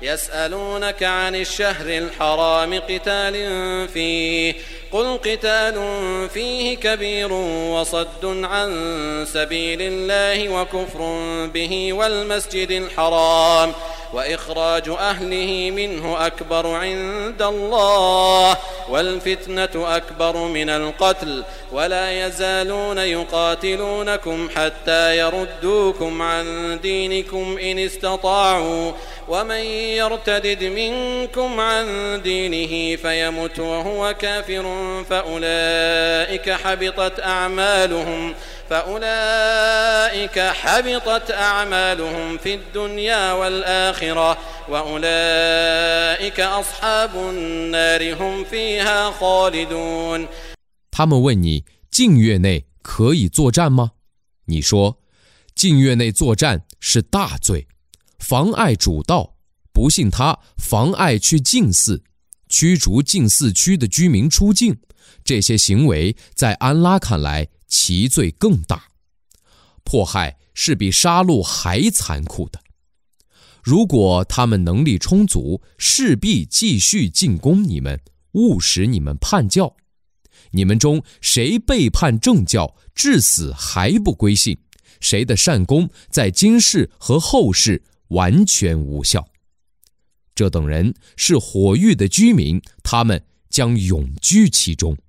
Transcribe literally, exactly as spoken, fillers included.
يسألونك عن الشهر الحرام قتال فيه قل قتال فيه كبير وصد عن سبيل الله وكفر به والمسجد الحرام وإخراج أهله منه أكبر عند الله والفتنة أكبر من القتل ولا يزالون يقاتلونكم حتى يردوكم عن دينكم إن استطاعوا ومن يرتدد منكم عن دينه فيمت وهو كافر فأولئك حبطت أعمالهم فأولئك حبطت أعمالهم في الدنيا والآخرة وأولئك أصحاب النار هم فيها خالدون。 他们问你，禁月内可以作战吗？你说，禁月内作战是大罪，妨碍主道，不信他，妨碍去禁寺，驱逐禁寺区的居民出境，这些行为在安拉看来其罪更大，迫害是比杀戮还残酷的。如果他们能力充足，势必继续进攻你们，误使你们叛教。你们中谁背叛正教，至死还不归信，谁的善功在今世和后世完全无效。这等人是火狱的居民，他们将永居其中。